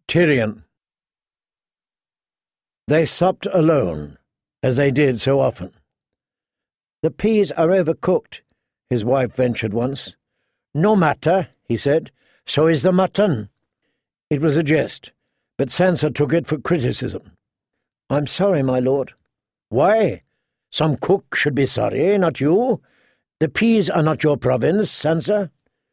Tyrion. They supped alone, as they did so often. "The peas are overcooked," his wife ventured once. "No matter," he said, "so is the mutton." It was a jest, but Sansa took it for criticism. "I'm sorry, my lord." "Why? Some cook should be sorry, not you. The peas are not your province, Sansa."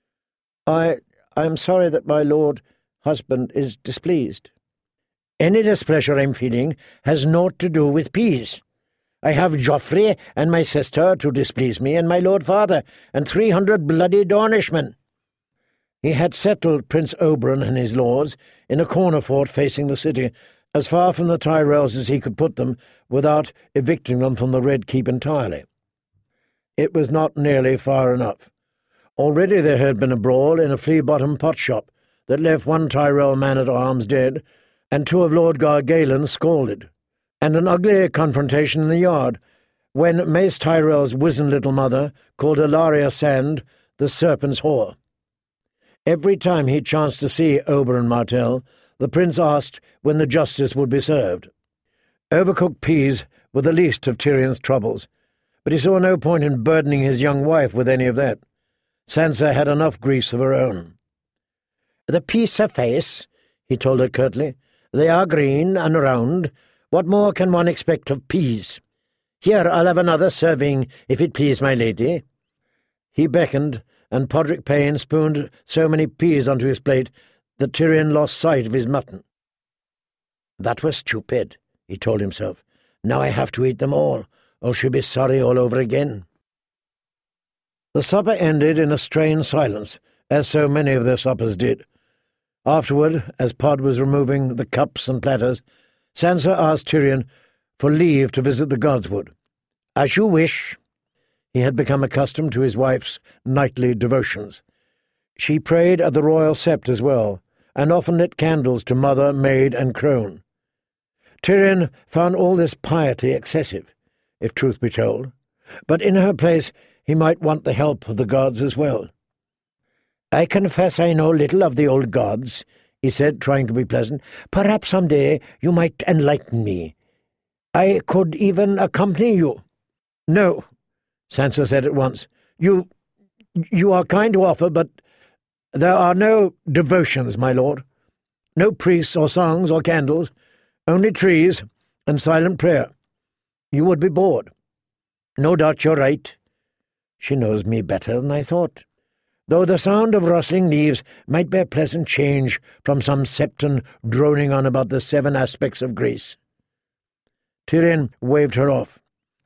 I am sorry that my lord husband is displeased." "Any displeasure I'm feeling has naught to do with peas. I have Joffrey and my sister to displease me, and my lord father, and 300 bloody Dornishmen." He had settled Prince Oberyn and his lords in a corner fort facing the city, as far from the Tyrells as he could put them without evicting them from the Red Keep entirely. It was not nearly far enough. Already there had been a brawl in a flea-bottom pot-shop that left one Tyrell man-at-arms dead, and 2 of Lord Gargalan scalded, and an ugly confrontation in the yard, when Mace Tyrell's wizened little mother called Ilaria Sand the serpent's whore. Every time he chanced to see Oberyn Martell, the prince asked when the justice would be served. Overcooked peas were the least of Tyrion's troubles, but he saw no point in burdening his young wife with any of that. Sansa had enough griefs of her own. "The peas suffice," he told her curtly. "They are green and round. What more can one expect of peas? Here, I'll have another serving, if it please my lady." He beckoned, and Podrick Payne spooned so many peas onto his plate that Tyrion lost sight of his mutton. "That was stupid," he told himself. "Now I have to eat them all, or she'll be sorry all over again." The supper ended in a strained silence, as so many of their suppers did. Afterward, as Pod was removing the cups and platters, Sansa asked Tyrion for leave to visit the Godswood. "As you wish." He had become accustomed to his wife's nightly devotions. She prayed at the royal sept as well, and often lit candles to mother, maid, and crone. Tyrion found all this piety excessive, if truth be told, but in her place he might want the help of the gods as well. "I confess I know little of the old gods," he said, trying to be pleasant. "Perhaps some day you might enlighten me. I could even accompany you." "No," Sansa said at once. You are kind to offer, but there are no devotions, my lord. No priests or songs or candles, only trees and silent prayer. You would be bored." "No doubt you're right." "She knows me better than I thought, though the sound of rustling leaves might be a pleasant change from some septon droning on about the 7 aspects of grace." Tyrion waved her off.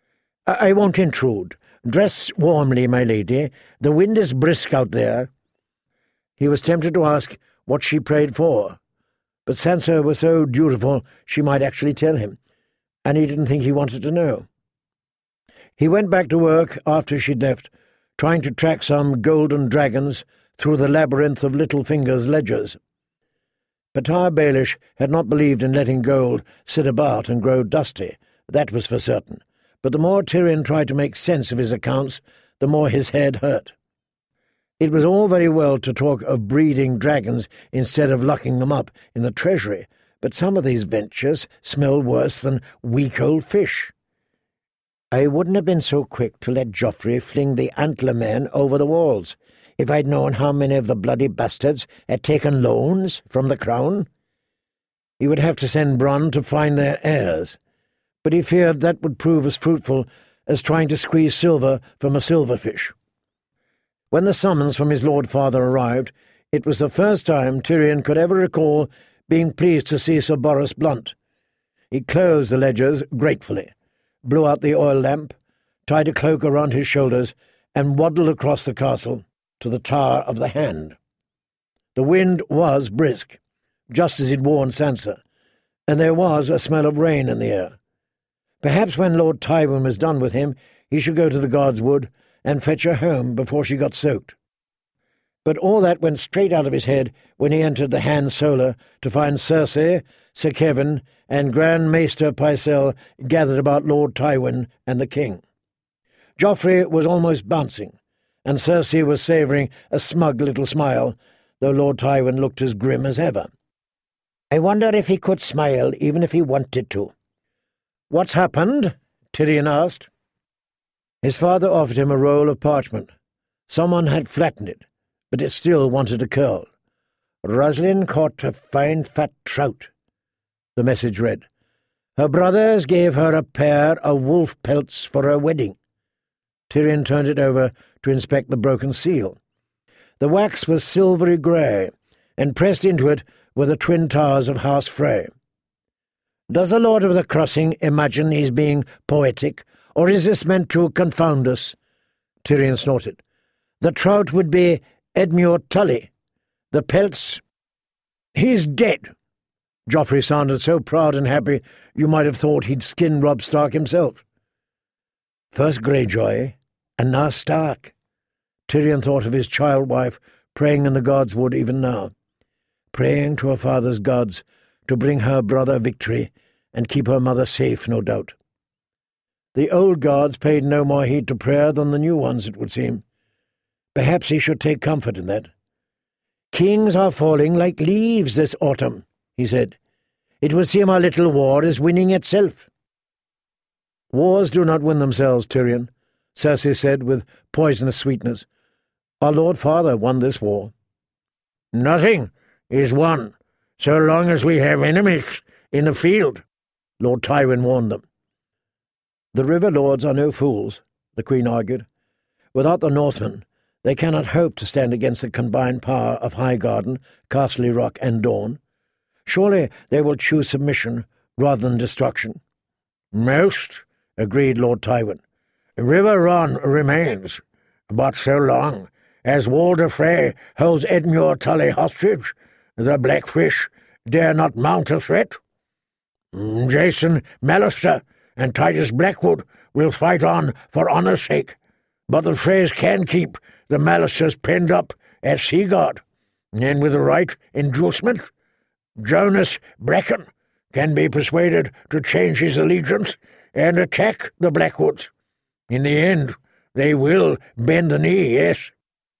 I won't intrude. Dress warmly, my lady. The wind is brisk out there." He was tempted to ask what she prayed for, but Sansa was so dutiful she might actually tell him, and he didn't think he wanted to know. He went back to work after she'd left, trying to track some golden dragons through the labyrinth of Littlefinger's ledgers. Patar Baelish had not believed in letting gold sit about and grow dusty, that was for certain, but the more Tyrion tried to make sense of his accounts, the more his head hurt. It was all very well to talk of breeding dragons instead of locking them up in the treasury, but some of these ventures smelled worse than weak old fish. "I wouldn't have been so quick to let Joffrey fling the antler men over the walls if I'd known how many of the bloody bastards had taken loans from the crown." He would have to send Bronn to find their heirs, but he feared that would prove as fruitful as trying to squeeze silver from a silverfish. When the summons from his lord father arrived, it was the first time Tyrion could ever recall being pleased to see Sir Boros Blunt. He closed the ledgers gratefully, blew out the oil lamp, tied a cloak around his shoulders, and waddled across the castle to the Tower of the Hand. The wind was brisk, just as he'd warned Sansa, and there was a smell of rain in the air. Perhaps when Lord Tywin was done with him, he should go to the Godswood and fetch her home before she got soaked. But all that went straight out of his head when he entered the Hand Solar to find Cersei, Sir Kevin, and Grand Maester Pycelle gathered about Lord Tywin and the king. Joffrey was almost bouncing, and Cersei was savouring a smug little smile, though Lord Tywin looked as grim as ever. I wonder if he could smile, even if he wanted to. What's happened? Tyrion asked. His father offered him a roll of parchment. Someone had flattened it, but it still wanted a curl. Roslyn caught a fine fat trout, the message read. Her brothers gave her a pair of wolf pelts for her wedding. Tyrion turned it over to inspect the broken seal. The wax was silvery grey, and pressed into it were the twin towers of House Frey. Does the Lord of the Crossing imagine he's being poetic, or is this meant to confound us? Tyrion snorted. The trout would be Edmure Tully. The pelts... He's dead. Joffrey sounded so proud and happy you might have thought he'd skinned Robb Stark himself. First Greyjoy, and now Stark. Tyrion thought of his child wife praying in the gods' wood even now, praying to her father's gods to bring her brother victory and keep her mother safe, no doubt. The old gods paid no more heed to prayer than the new ones, it would seem. Perhaps he should take comfort in that. Kings are falling like leaves this autumn, he said. It would seem our little war is winning itself. Wars do not win themselves, Tyrion, Cersei said with poisonous sweetness. Our Lord Father won this war. Nothing is won so long as we have enemies in the field, Lord Tywin warned them. The River Lords are no fools, the Queen argued. Without the Northmen, they cannot hope to stand against the combined power of Highgarden, Castle Rock, and Dorne. Surely they will choose submission rather than destruction. Most, agreed Lord Tywin. River Run remains, but so long as Walder Frey holds Edmure Tully hostage, the Blackfish dare not mount a threat. Jason Mallister and Titus Blackwood will fight on for honour's sake, but the Freys can keep the Mallisters penned up at Seaguard, and with the right inducement, Jonas Bracken can be persuaded to change his allegiance and attack the Blackwoods. In the end, they will bend the knee, yes.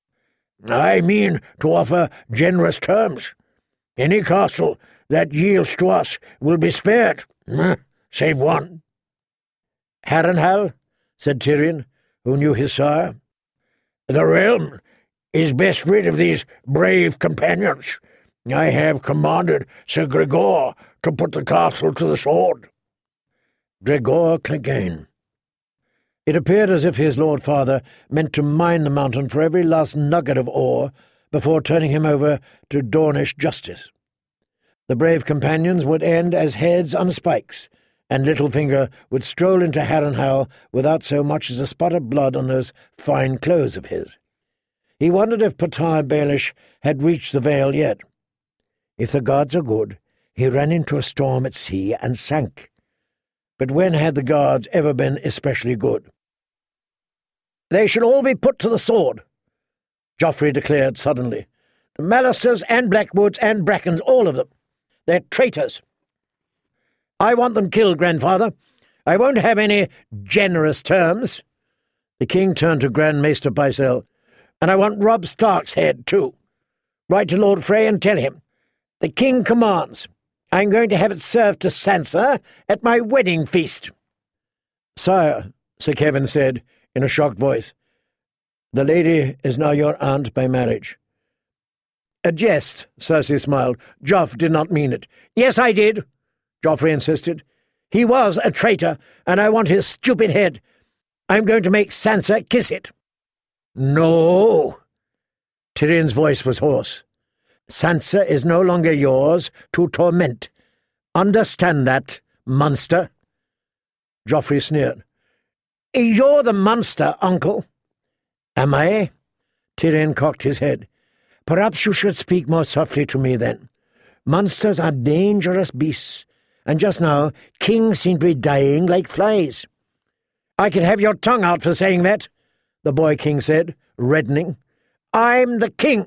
I mean to offer generous terms. Any castle that yields to us will be spared, save one. Harrenhal, said Tyrion, who knew his sire. The realm is best rid of these brave companions. I have commanded Sir Gregor to put the castle to the sword. Gregor Clegane. It appeared as if his Lord Father meant to mine the mountain for every last nugget of ore before turning him over to Dornish justice. The brave companions would end as heads on spikes, and Littlefinger would stroll into Harrenhal without so much as a spot of blood on those fine clothes of his. He wondered if Patar Baelish had reached the Vale yet. If the gods are good, he ran into a storm at sea and sank. But when had the gods ever been especially good? They should all be put to the sword, Joffrey declared suddenly. The Mallisters and Blackwoods and Brackens, all of them. They're traitors. I want them killed, grandfather. I won't have any generous terms. The king turned to Grand Maester Pycelle. And I want Robb Stark's head, too. Write to Lord Frey and tell him. The king commands. I'm going to have it served to Sansa at my wedding feast. Sire, Sir Kevin said, in a shocked voice, the lady is now your aunt by marriage. A jest, Cersei smiled. Joff did not mean it. Yes, I did, Joffrey insisted. He was a traitor, and I want his stupid head. I'm going to make Sansa kiss it. No. Tyrion's voice was hoarse. Sansa is no longer yours to torment. Understand that, monster? Joffrey sneered. You're the monster, uncle. Am I? Tyrion cocked his head. Perhaps you should speak more softly to me, then. Monsters are dangerous beasts, and just now kings seem to be dying like flies. I could have your tongue out for saying that, the boy king said, reddening. I'm the king.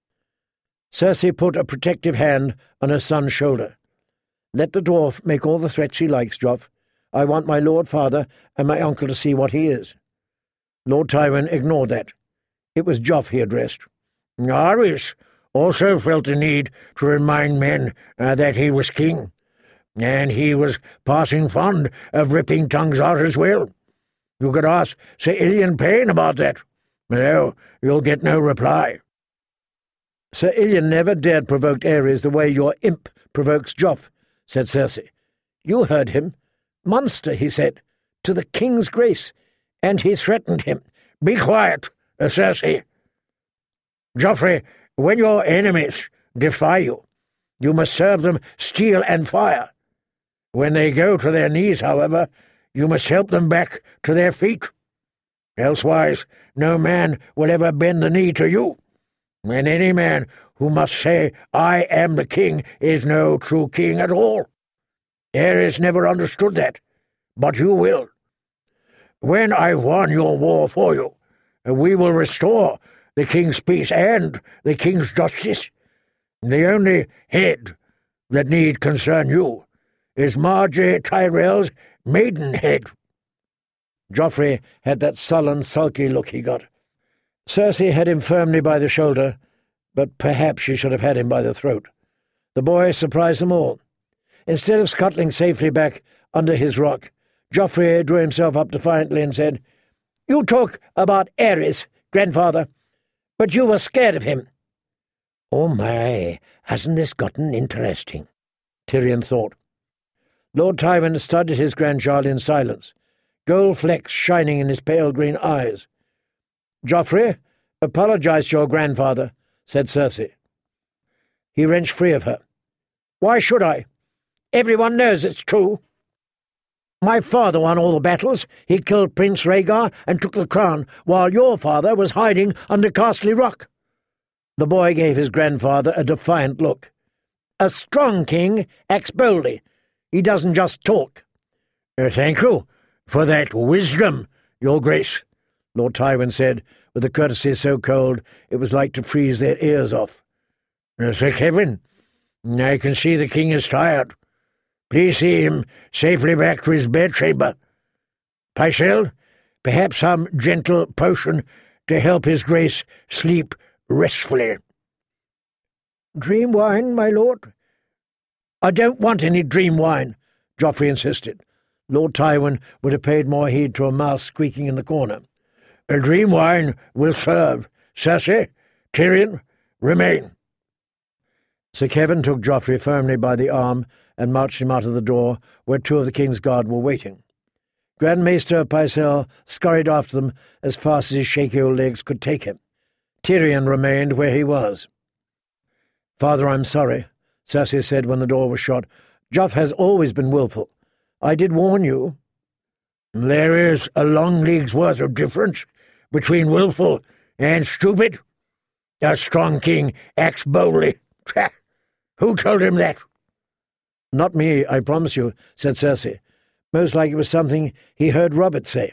Cersei put a protective hand on her son's shoulder. Let the dwarf make all the threats he likes, Joff. I want my Lord Father and my uncle to see what he is. Lord Tywin ignored that. It was Joff he addressed. Arys, also felt the need to remind men that he was king, and he was passing fond of ripping tongues out as well. You could ask Sir Ilian Payne about that. No, you'll get no reply." "Sir Ilian never dared provoke Ares the way your imp provokes Joff," said Cersei. "You heard him. 'Monster,' he said, 'to the king's grace,' and he threatened him." "Be quiet, Cersei. Joffrey, when your enemies defy you, you must serve them steel and fire. When they go to their knees, however, you must help them back to their feet. Elsewise, no man will ever bend the knee to you. And any man who must say, 'I am the king,' is no true king at all. Ares never understood that, but you will. When I've won your war for you, we will restore the king's peace and the king's justice. The only head that need concern you is Margaery Tyrell's maidenhead." Joffrey had that sullen, sulky look he got. Cersei had him firmly by the shoulder, but perhaps she should have had him by the throat. The boy surprised them all. Instead of scuttling safely back under his rock, Joffrey drew himself up defiantly and said, "You talk about Ares, grandfather, but you were scared of him." "Oh my, hasn't this gotten interesting?" Tyrion thought. Lord Tywin studied his grandchild in silence, gold flecks shining in his pale green eyes. "Joffrey, apologize to your grandfather," said Cersei. He wrenched free of her. "Why should I? Everyone knows it's true. My father won all the battles. He killed Prince Rhaegar and took the crown, while your father was hiding under Castle Rock." The boy gave his grandfather a defiant look. "A strong king acts boldly. He doesn't just talk." "Thank you for that wisdom, your grace," Lord Tywin said, with a courtesy so cold it was like to freeze their ears off. "Sir Kevin, I can see the king is tired. Please see him safely back to his bedchamber. Pycelle, perhaps some gentle potion to help his grace sleep restfully." "Dream wine, my lord?" "I don't want any dream wine," Joffrey insisted. Lord Tywin would have paid more heed to a mouse squeaking in the corner. "A dream wine will serve. Cersei, Tyrion, remain." Sir Kevin took Joffrey firmly by the arm and marched him out of the door, where two of the king's guard were waiting. Grand Maester Pycelle scurried after them as fast as his shaky old legs could take him. Tyrion remained where he was. "Father, I'm sorry," Cersei said when the door was shut. "Joff has always been wilful. I did warn you." "There is a long league's worth of difference between wilful and stupid. A strong king acts boldly. Who told him that?" "Not me, I promise you," said Cersei. "Most like it was something he heard Robert say."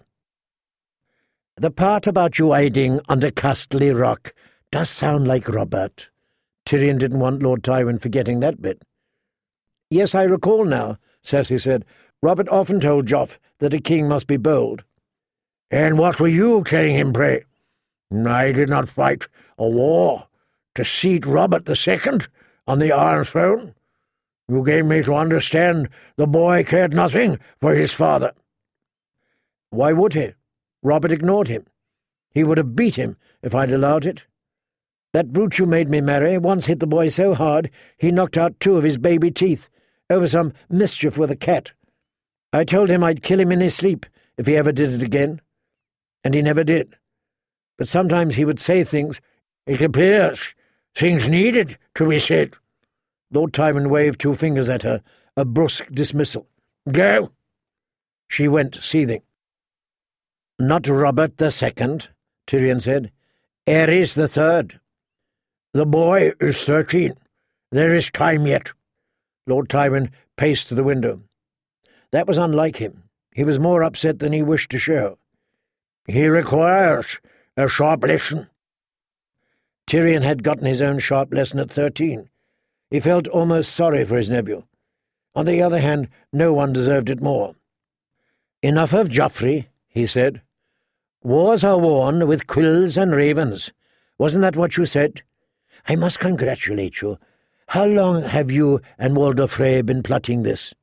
"The part about you hiding under Castle Rock does sound like Robert." Tyrion didn't want Lord Tywin forgetting that bit. "Yes, I recall now," Cersei said. "Robert often told Joff that a king must be bold." "And what were you telling him, pray? I did not fight a war to seat Robert II on the Iron Throne. You gave me to understand the boy cared nothing for his father." "Why would he? Robert ignored him. He would have beat him if I'd allowed it. That brute you made me marry once hit the boy so hard he knocked out 2 of his baby teeth over some mischief with a cat. I told him I'd kill him in his sleep if he ever did it again. And he never did. But sometimes he would say things. It appears things needed to be said." Lord Tywin waved 2 fingers at her, a brusque dismissal. "Go." She went, seething. "Not Robert II," Tyrion said. "Ares III." "The boy is 13. There is time yet." Lord Tywin paced to the window. That was unlike him. He was more upset than he wished to show. "He requires a sharp lesson." Tyrion had gotten his own sharp lesson at 13. He felt almost sorry for his nephew. On the other hand, no one deserved it more. "Enough of Joffrey," he said. "Wars are won with quills and ravens. Wasn't that what you said? I must congratulate you. How long have you and Walder Frey been plotting this?"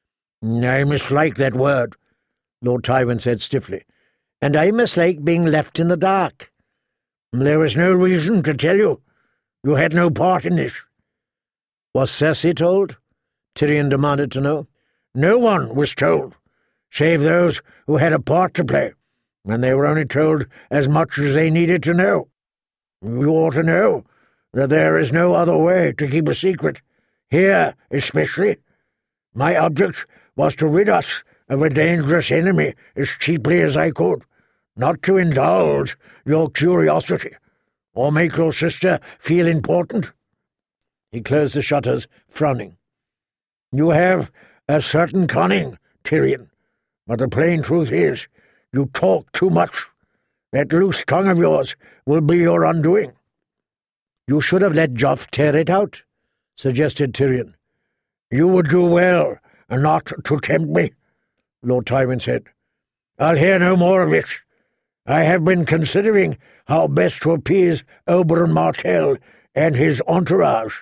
"I mislike that word," Lord Tywin said stiffly. "And I mislike being left in the dark." "There was no reason to tell you. You had no part in this." "Was Cersei told?" Tyrion demanded to know. "No one was told, save those who had a part to play, and they were only told as much as they needed to know. You ought to know that there is no other way to keep a secret, here especially. My object was to rid us of a dangerous enemy as cheaply as I could, not to indulge your curiosity, or make your sister feel important." He closed the shutters, frowning. "You have a certain cunning, Tyrion, but the plain truth is you talk too much. That loose tongue of yours will be your undoing." "You should have let Joff tear it out," suggested Tyrion. "You would do well not to tempt me," Lord Tywin said. "I'll hear no more of it. I have been considering how best to appease Oberyn Martell and his entourage."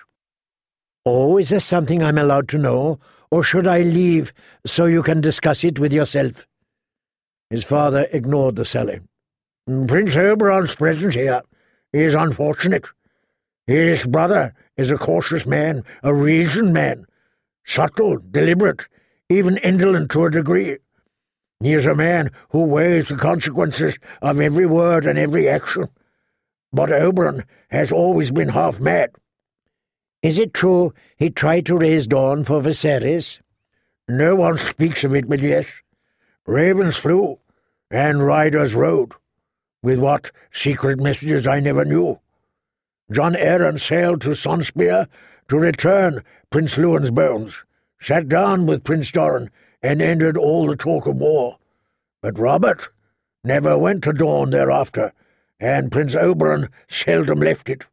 "Oh, is this something I'm allowed to know, or should I leave so you can discuss it with yourself?" His father ignored the sally. "Prince Oberyn's presence here is unfortunate. His brother is a cautious man, a reasoned man, subtle, deliberate, even indolent to a degree. He is a man who weighs the consequences of every word and every action. But Oberyn has always been half mad." "Is it true he tried to raise Dawn for Viserys?" "No one speaks of it, but yes. Ravens flew, and riders rode. With what secret messages I never knew. Jon Arryn sailed to Sunspear to return Prince Lewin's bones, sat down with Prince Doran, and ended all the talk of war. But Robert never went to Dawn thereafter, and Prince Oberyn seldom left it."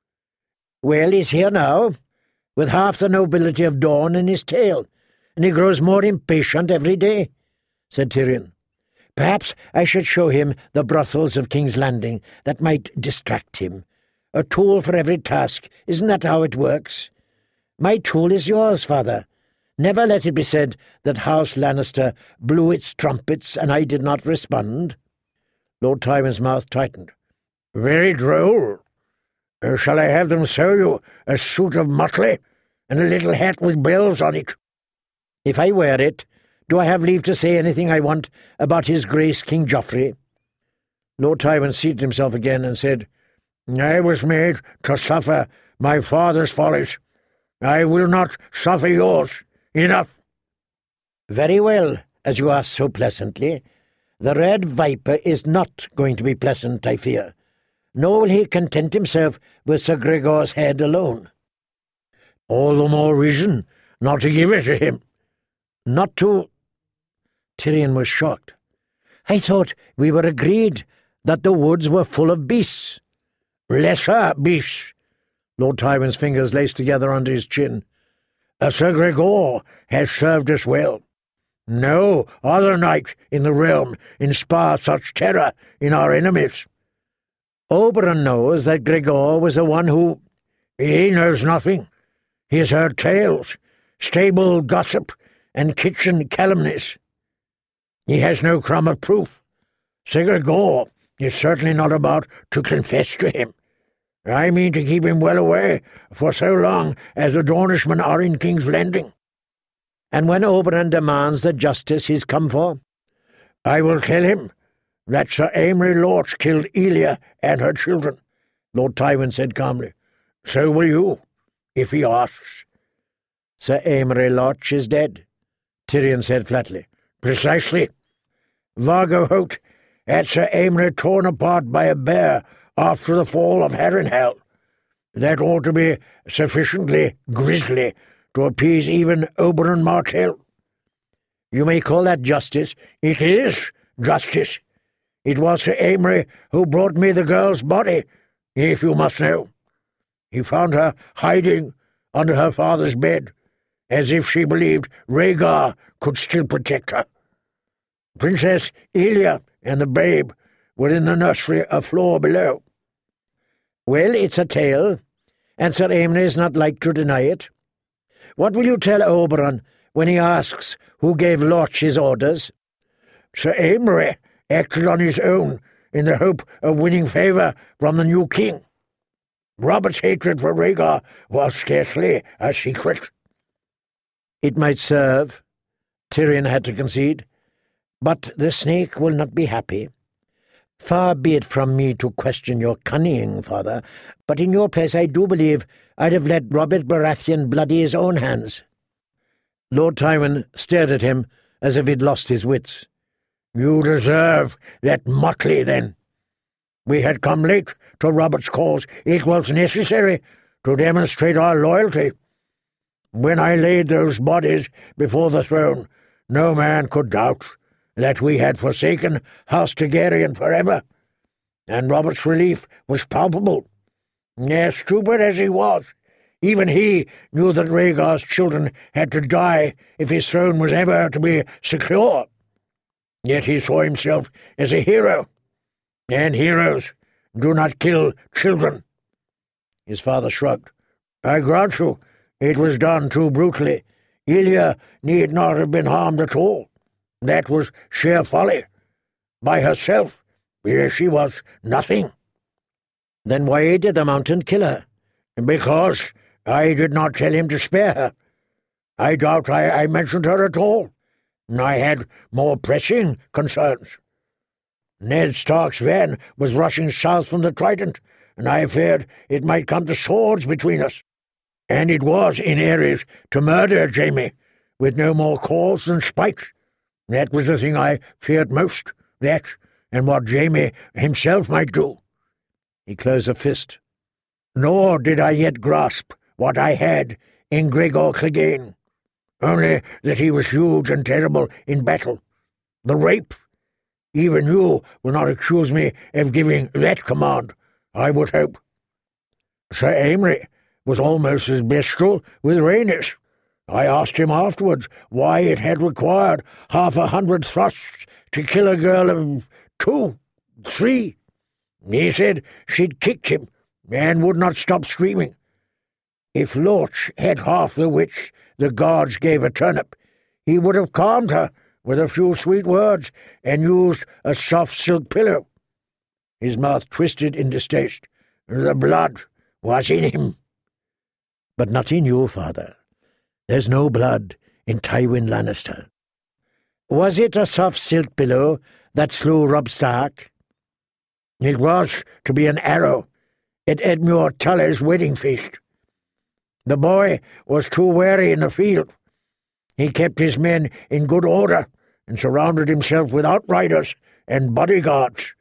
"Well, he's here now, with half the nobility of Dawn in his tail, and he grows more impatient every day," said Tyrion. "Perhaps I should show him the brothels of King's Landing. That might distract him. A tool for every task, isn't that how it works? My tool is yours, father. Never let it be said that House Lannister blew its trumpets and I did not respond." Lord Tywin's mouth tightened. "Very droll. Shall I have them sew you a suit of motley and a little hat with bells on it?" "If I wear it, do I have leave to say anything I want about His Grace King Joffrey?" Lord Tywin seated himself again and said, "I was made to suffer my father's follies. I will not suffer yours. Enough." "Very well, as you ask so pleasantly. The Red Viper is not going to be pleasant, I fear. Nor will he content himself with Sir Gregor's head alone." "All the more reason not to give it to him." "Not to—" Tyrion was shocked. "I thought we were agreed that the woods were full of beasts." "Lesser beasts." Lord Tywin's fingers laced together under his chin. "Sir Gregor has served us well. No other knight in the realm inspires such terror in our enemies." "Oberyn knows that Gregor was the one who—" "He knows nothing. He has heard tales, stable gossip, and kitchen calumnies. He has no crumb of proof. Sir Gregor is certainly not about to confess to him. I mean to keep him well away for so long as the Dornishmen are in King's Landing." "And when Oberyn demands the justice he's come for?" "I will tell him that Sir Amory Lorch killed Elia and her children," Lord Tywin said calmly. "So will you, if he asks." "Sir Amory Lorch is dead," Tyrion said flatly. "Precisely. Vargo Hoat had Sir Amory torn apart by a bear after the fall of Harrenhal. That ought to be sufficiently grisly to appease even Oberyn Martell." "You may call that justice." "It is justice. It was Sir Amory who brought me the girl's body, if you must know. He found her hiding under her father's bed, as if she believed Rhaegar could still protect her. Princess Elia and the babe were in the nursery a floor below." "Well, it's a tale. and Sir Amory is not like to deny it. What will you tell Oberon when he asks who gave Loch his orders?" "Sir Amory acted on his own in the hope of winning favour from the new king. Robert's hatred for Rhaegar was scarcely a secret." "It might serve," Tyrion had to concede. "But the snake will not be happy. Far be it from me to question your cunning, father, but in your place I do believe I'd have let Robert Baratheon bloody his own hands." Lord Tywin stared at him as if he'd lost his wits. "You deserve that motley, then. We had come late to Robert's cause. It was necessary to demonstrate our loyalty. When I laid those bodies before the throne, no man could doubt that we had forsaken House Targaryen forever, and Robert's relief was palpable. As stupid as he was, even he knew that Rhaegar's children had to die if his throne was ever to be secure. Yet he saw himself as a hero, and heroes do not kill children." His father shrugged. "I grant you, it was done too brutally. Ilya need not have been harmed at all. That was sheer folly. By herself, she was nothing." "Then why did the Mountain kill her?" "Because I did not tell him to spare her. I doubt I mentioned her at all. I had more pressing concerns. Ned Stark's van was rushing south from the Trident, and I feared it might come to swords between us. And it was in Aerys to murder Jaime, with no more cause than spite. That was the thing I feared most, that and what Jaime himself might do." He closed a fist. "Nor did I yet grasp what I had in Gregor Clegane, only that he was huge and terrible in battle. The rape. Even you will not accuse me of giving that command, I would hope. Sir Amory was almost as bestial with Rhaenys. I asked him afterwards why it had required 100 thrusts to kill a girl of 2, 3. He said she'd kicked him and would not stop screaming. If Loch had half the wits the gods gave a turnip, he would have calmed her with a few sweet words and used a soft silk pillow." His mouth twisted in distaste. "The blood was in him." "But not in you, father. There's no blood in Tywin Lannister." "Was it a soft silk pillow that slew Robb Stark?" "It was to be an arrow at Edmure Tully's wedding feast. The boy was too wary in the field. He kept his men in good order and surrounded himself with outriders and bodyguards."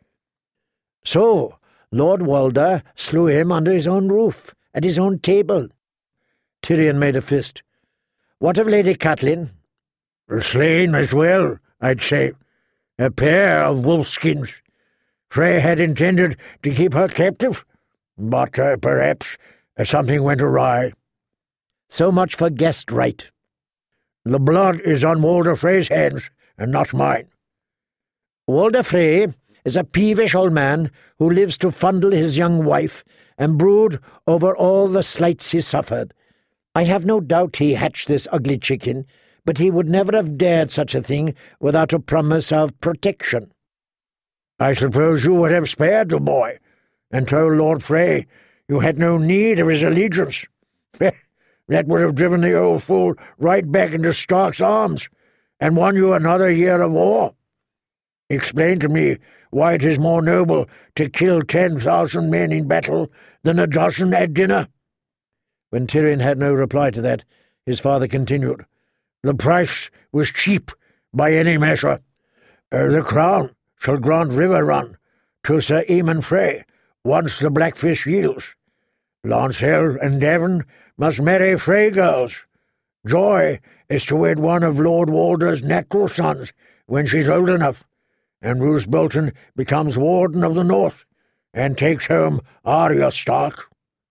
"So Lord Walder slew him under his own roof, at his own table." Tyrion made a fist. "What of Lady Catelyn?" "Slain as well, I'd say. A pair of wolfskins. Frey had intended to keep her captive, but perhaps something went awry." "So much for guest right." "The blood is on Walder Frey's hands, and not mine." "Walder Frey is a peevish old man who lives to fondle his young wife and brood over all the slights he suffered. I have no doubt he hatched this ugly chicken, but he would never have dared such a thing without a promise of protection." "I suppose you would have spared the boy, and told Lord Frey you had no need of his allegiance. That would have driven the old fool right back into Stark's arms, and won you another year of war. Explain to me why it is more noble to kill 10,000 men in battle than a dozen at dinner." When Tyrion had no reply to that, his father continued. "The price was cheap by any measure. The crown shall grant Riverrun to Sir Aemon Frey once the Blackfish yields. Lancel and Devon must marry Frey girls. Joy is to wed one of Lord Walder's natural sons when she's old enough, and Roose Bolton becomes Warden of the North and takes home Arya Stark."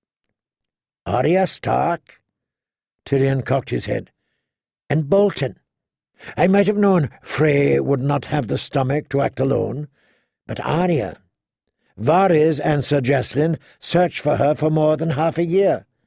"Arya Stark?" Tyrion cocked his head. "And Bolton? I might have known Frey would not have the stomach to act alone, but Arya. Varys and Sir Jacelyn searched for her for more than half a year.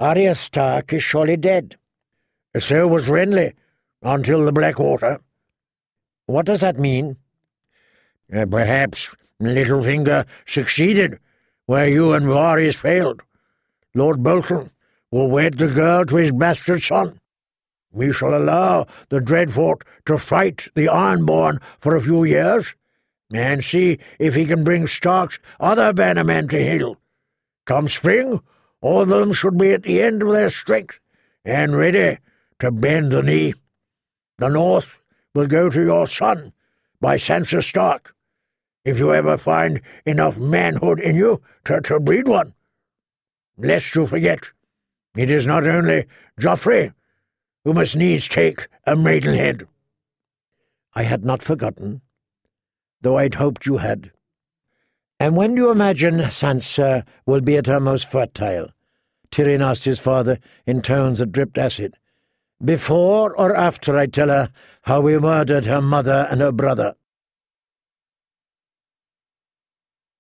Arya Stark is surely dead. So was Renly, until the Blackwater. What does that mean? Perhaps Littlefinger succeeded where you and Varys failed. Lord Bolton will wed the girl to his bastard son. We shall allow the Dreadfort to fight the Ironborn for a few years, and see if he can bring Stark's other bannermen to heel. Come spring, all of them should be at the end of their strength, and ready to bend the knee. The North will go to your son by Sansa Stark, if you ever find enough manhood in you to breed one. Lest you forget, it is not only Joffrey who must needs take a maidenhead. I had not forgotten, though I'd hoped you had. And when do you imagine Sansa will be at her most fertile? Tyrion asked his father in tones that dripped acid. Before or after I tell her how we murdered her mother and her brother?